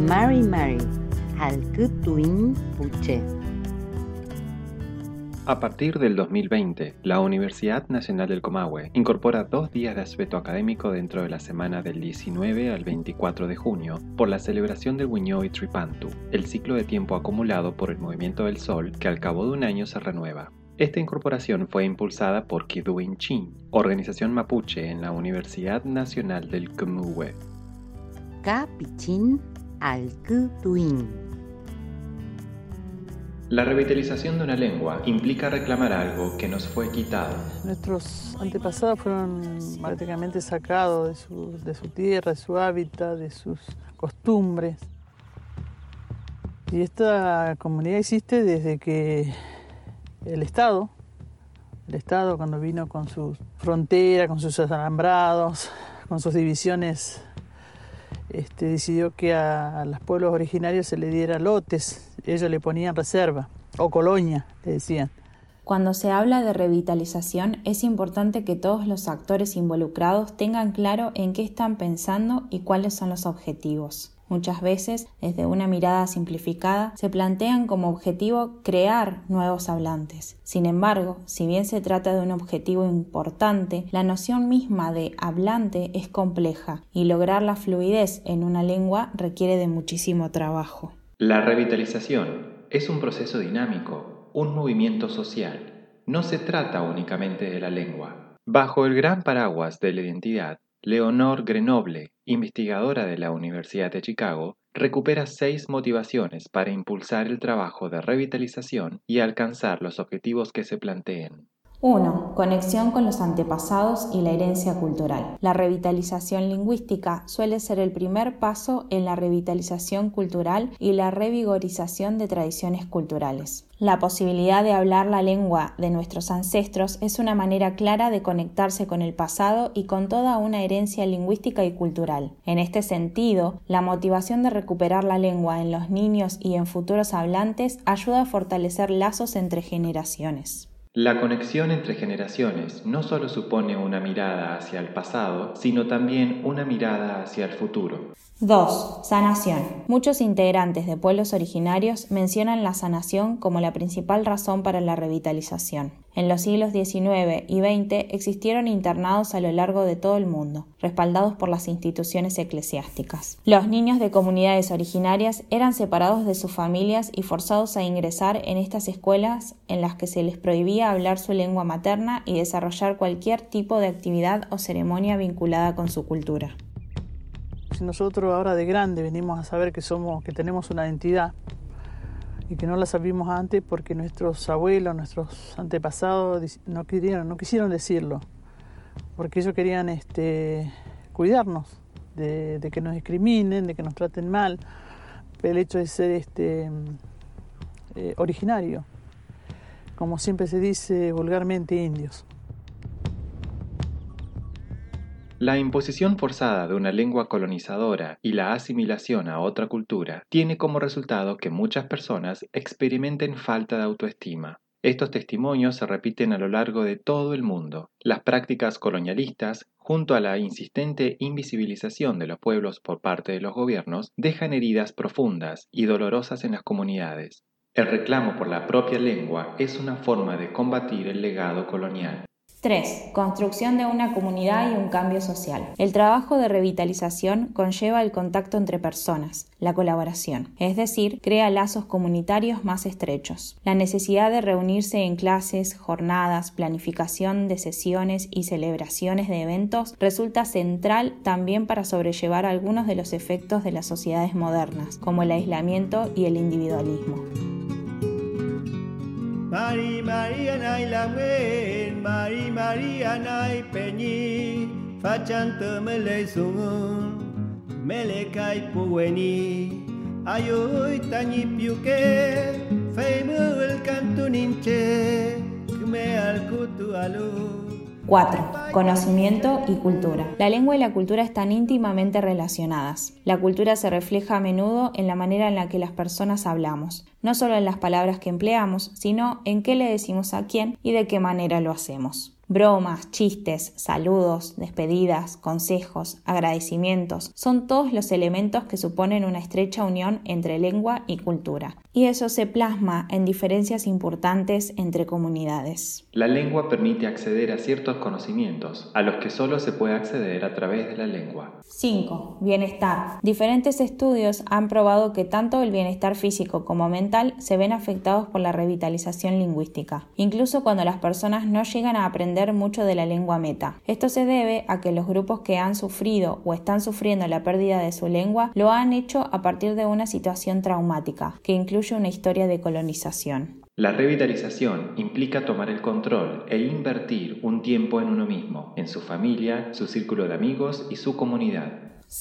Mari Mari, Halkutuin Puche. A partir del 2020, la Universidad Nacional del Comahue incorpora 2 días de asueto académico dentro de la semana del 19 al 24 de junio por la celebración del Wiño'i Tripantu, el ciclo de tiempo acumulado por el movimiento del sol que al cabo de un año se renueva. Esta incorporación fue impulsada por Kiduin Chin, organización mapuche en la Universidad Nacional del Comahue. Kapichin Halkutuin. La revitalización de una lengua implica reclamar algo que nos fue quitado. Nuestros antepasados fueron prácticamente sacados de su tierra, de su hábitat, de sus costumbres. Y esta comunidad existe desde que el Estado cuando vino con sus fronteras, con sus alambrados, con sus divisiones, decidió que a los pueblos originarios se le diera lotes. Ellos le ponían reserva o colonia, le decían. Cuando se habla de revitalización, es importante que todos los actores involucrados tengan claro en qué están pensando y cuáles son los objetivos. Muchas veces, desde una mirada simplificada, se plantean como objetivo crear nuevos hablantes. Sin embargo, si bien se trata de un objetivo importante, la noción misma de hablante es compleja y lograr la fluidez en una lengua requiere de muchísimo trabajo. La revitalización es un proceso dinámico, un movimiento social. No se trata únicamente de la lengua. Bajo el gran paraguas de la identidad, Leonor Grenoble, investigadora de la Universidad de Chicago, recupera 6 motivaciones para impulsar el trabajo de revitalización y alcanzar los objetivos que se planteen. 1. Conexión con los antepasados y la herencia cultural. La revitalización lingüística suele ser el primer paso en la revitalización cultural y la revigorización de tradiciones culturales. La posibilidad de hablar la lengua de nuestros ancestros es una manera clara de conectarse con el pasado y con toda una herencia lingüística y cultural. En este sentido, la motivación de recuperar la lengua en los niños y en futuros hablantes ayuda a fortalecer lazos entre generaciones. La conexión entre generaciones no solo supone una mirada hacia el pasado, sino también una mirada hacia el futuro. 2. Sanación. Muchos integrantes de pueblos originarios mencionan la sanación como la principal razón para la revitalización. En los siglos XIX y XX existieron internados a lo largo de todo el mundo, respaldados por las instituciones eclesiásticas. Los niños de comunidades originarias eran separados de sus familias y forzados a ingresar en estas escuelas en las que se les prohibía hablar su lengua materna y desarrollar cualquier tipo de actividad o ceremonia vinculada con su cultura. Si nosotros ahora de grande venimos a saber que tenemos una identidad y que no la sabíamos antes porque nuestros abuelos, nuestros antepasados no quisieron decirlo, porque ellos querían cuidarnos de que nos discriminen, de que nos traten mal, el hecho de ser originario, como siempre se dice vulgarmente, indios. La imposición forzada de una lengua colonizadora y la asimilación a otra cultura tiene como resultado que muchas personas experimenten falta de autoestima. Estos testimonios se repiten a lo largo de todo el mundo. Las prácticas colonialistas, junto a la insistente invisibilización de los pueblos por parte de los gobiernos, dejan heridas profundas y dolorosas en las comunidades. El reclamo por la propia lengua es una forma de combatir el legado colonial. 3. Construcción de una comunidad y un cambio social. El trabajo de revitalización conlleva el contacto entre personas, la colaboración, es decir, crea lazos comunitarios más estrechos. La necesidad de reunirse en clases, jornadas, planificación de sesiones y celebraciones de eventos resulta central también para sobrellevar algunos de los efectos de las sociedades modernas, como el aislamiento y el individualismo. Mari Maria nai lamen, Mari Maria nai peñi, fachanto mele sungun, mele kai puweni, ayoy tañi piuke, feimu el canto ninche, me al kutu alu. 4. Conocimiento y cultura. La lengua y la cultura están íntimamente relacionadas. La cultura se refleja a menudo en la manera en la que las personas hablamos, no solo en las palabras que empleamos, sino en qué le decimos a quién y de qué manera lo hacemos. Bromas, chistes, saludos, despedidas, consejos, agradecimientos, son todos los elementos que suponen una estrecha unión entre lengua y cultura. Y eso se plasma en diferencias importantes entre comunidades. La lengua permite acceder a ciertos conocimientos, a los que solo se puede acceder a través de la lengua. 5. Bienestar. Diferentes estudios han probado que tanto el bienestar físico como mental se ven afectados por la revitalización lingüística, incluso cuando las personas no llegan a aprender mucho de la lengua meta. Esto se debe a que los grupos que han sufrido o están sufriendo la pérdida de su lengua lo han hecho a partir de una situación traumática, que incluye una historia de colonización. La revitalización implica tomar el control e invertir un tiempo en uno mismo, en su familia, su círculo de amigos y su comunidad.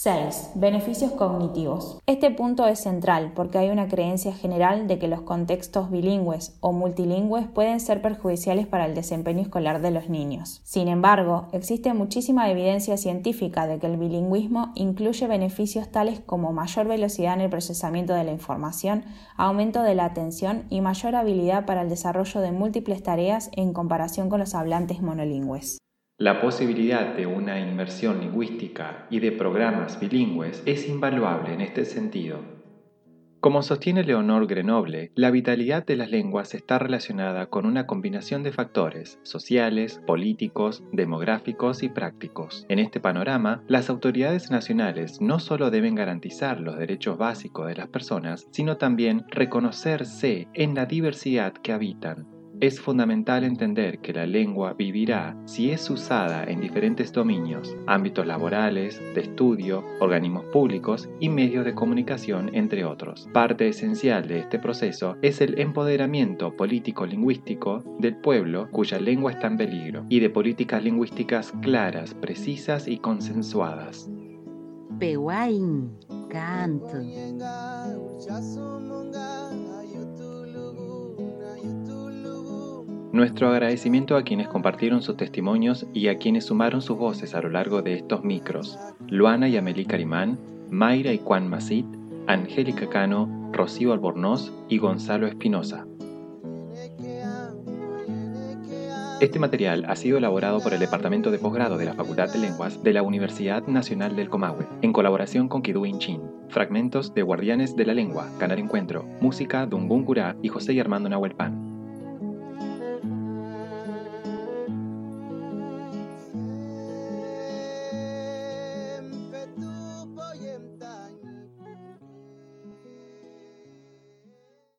6. Beneficios cognitivos. Este punto es central porque hay una creencia general de que los contextos bilingües o multilingües pueden ser perjudiciales para el desempeño escolar de los niños. Sin embargo, existe muchísima evidencia científica de que el bilingüismo incluye beneficios tales como mayor velocidad en el procesamiento de la información, aumento de la atención y mayor habilidad para el desarrollo de múltiples tareas en comparación con los hablantes monolingües. La posibilidad de una inmersión lingüística y de programas bilingües es invaluable en este sentido. Como sostiene Leonor Grenoble, la vitalidad de las lenguas está relacionada con una combinación de factores sociales, políticos, demográficos y prácticos. En este panorama, las autoridades nacionales no solo deben garantizar los derechos básicos de las personas, sino también reconocerse en la diversidad que habitan. Es fundamental entender que la lengua vivirá si es usada en diferentes dominios, ámbitos laborales, de estudio, organismos públicos y medios de comunicación, entre otros. Parte esencial de este proceso es el empoderamiento político-lingüístico del pueblo cuya lengua está en peligro y de políticas lingüísticas claras, precisas y consensuadas. Pehuain, canto. Nuestro agradecimiento a quienes compartieron sus testimonios y a quienes sumaron sus voces a lo largo de estos micros: Luana y Amelie Carimán, Mayra y Juan Masit, Angélica Cano, Rocío Albornoz y Gonzalo Espinosa. Este material ha sido elaborado por el Departamento de Posgrado de la Facultad de Lenguas de la Universidad Nacional del Comahue, en colaboración con Kiduin Chin. Fragmentos de Guardianes de la Lengua, Canar Encuentro, música de Dungun Curá y José y Armando Nahuel Pan.